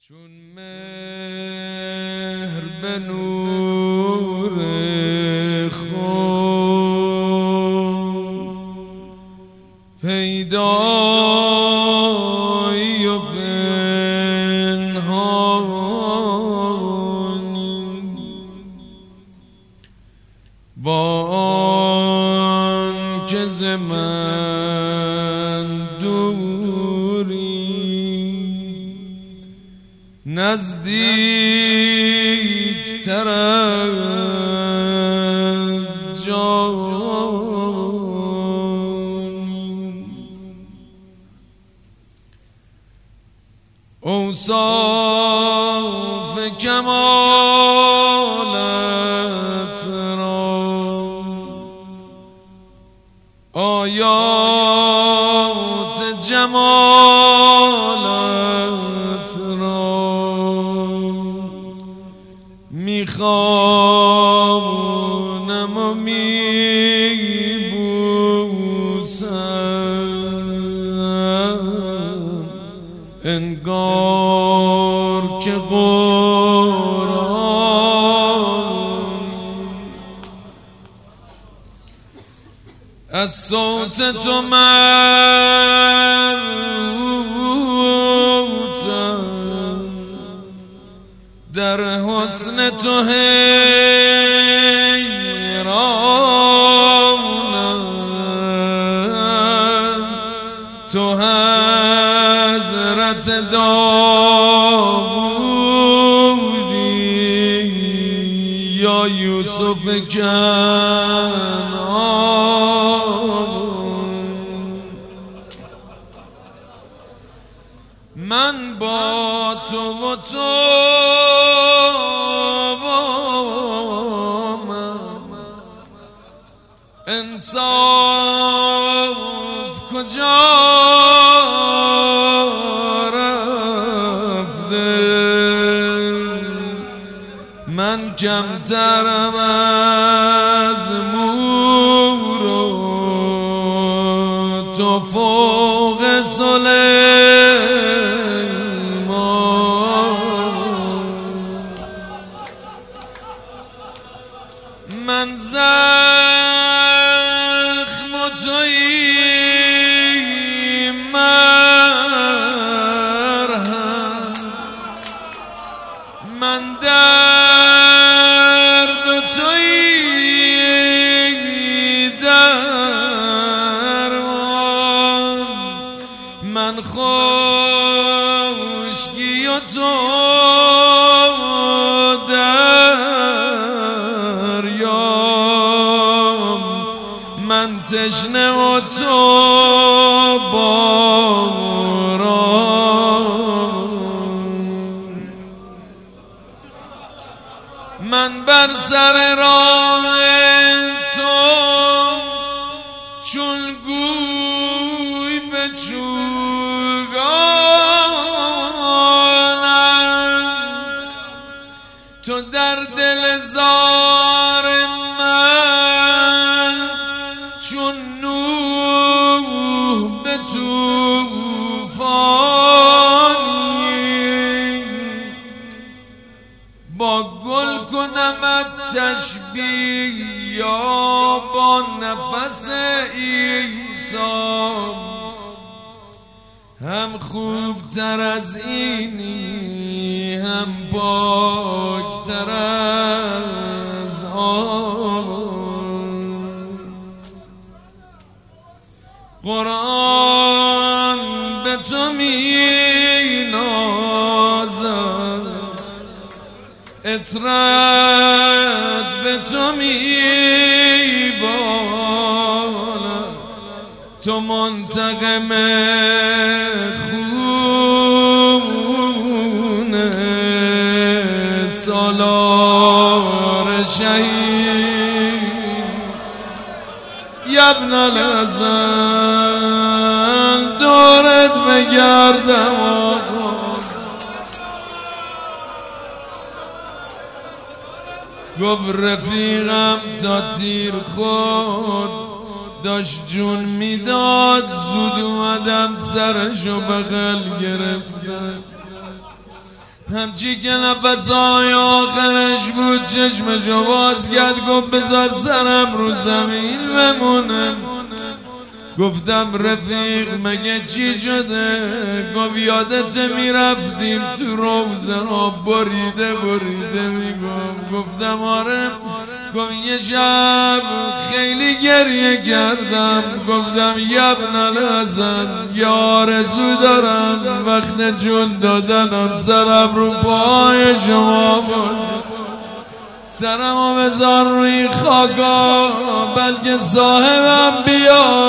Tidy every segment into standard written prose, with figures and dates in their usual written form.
چون مهر به نور خود پیدایی و پنهانی، با آن که ز من دوری نزدیکتر از جانی. اوصاف کمالت را، آیات جمالت را میخوانم و میبوسم، انگار که قرآن از صوت تو مربوطم، در حسن تو حیرانم، تو حضرت داوودی یا یوسف کنعان. من با تو و تو انصاف کجا رفته؟ من کمترم از مور و تو فوق سلیمان. من زخم و تویی مرهم، من درد و تویی درمان، من خشکی و تو دریام، من تشنه و تو باران. من بر سر راه تو چون گوی به چوگانم، تو در دل زار من چون نوح به طوفانی، با گل کنمت تشبیه یا با نفس عیسی، هم خوبتر از اینی هم پاکتر از آن. قرآن به تو می نازد، اطرت به تو می بالد، تو منتقم خون سالار شهید. ابن الحسن دورت بگردم، گفت رفیقم تا تیر خود داشت جون میداد، زود اومدم سرشو بغل گرفتم. همچی که نفسای آخرش بود چشمشو باز کرد گفت بذار سرم رو زمین بمونه. گفتم رفیق مگه چی شده؟ گفت یادت میرفتیم تو روزه ها بریده میگم. گفتم آره. گفت یه شب خیلی گریه کردم. گفتم یبن الحسن یا آرزو دارم وقت جون دادنم سرم رو پای شما بود. سرمو بذار روی خاکا بلکه صاحبم بیا.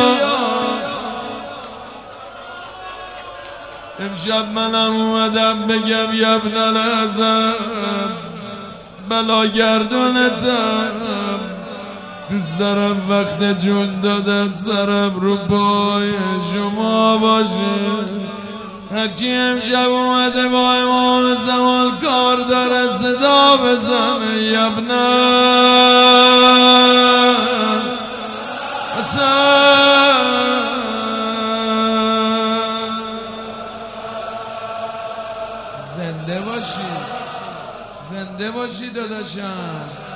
امشب منم اومدم بگم یبن الحسن بلا گردونتم. دوست دارم وقت جون دادن سرم رو پای شما باشه. هرچی امشب اومده با امام زمان کار داره صدا بزنه یبن حسن. زنده باشی داداشم.